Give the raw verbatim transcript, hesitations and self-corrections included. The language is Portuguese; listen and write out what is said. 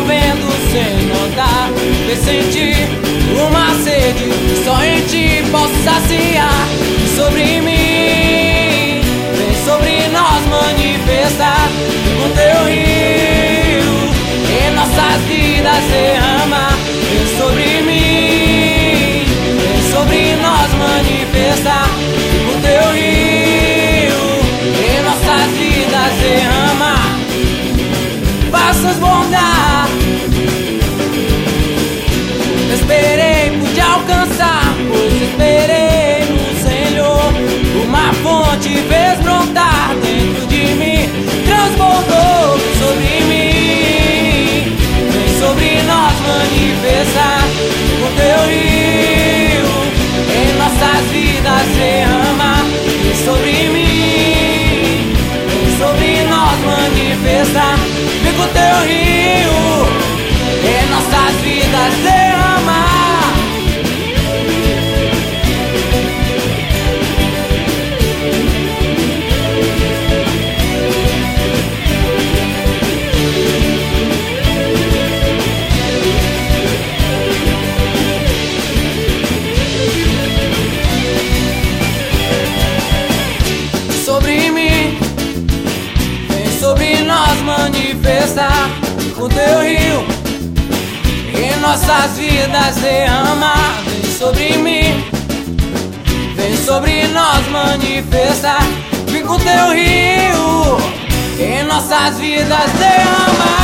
chovendo sem notar. Vem sentir uma sede que só em ti posso saciar. Sobre mim, vem sobre nós manifestar. Com teu rio em nossas vidas derramar. Vem sobre mim, vem sobre nós manifestar. Com teu rio em nossas vidas derramar. Faça-nos bondar. Esperei por te alcançar, pois esperei no Senhor. Uma fonte fez brotar dentro de mim, transbordou sobre mim. Vem sobre nós manifestar. Com teu rio em nossas vidas derramar. Vem sobre mim, vem sobre nós manifestar. Vem com teu rio em nossas vidas derramar. Sobre mim, vem sobre nós manifestar. Com teu rio em nossas vidas derramar. Vem sobre mim, vem sobre nós manifestar. Vem com teu rio em nossas vidas derramar.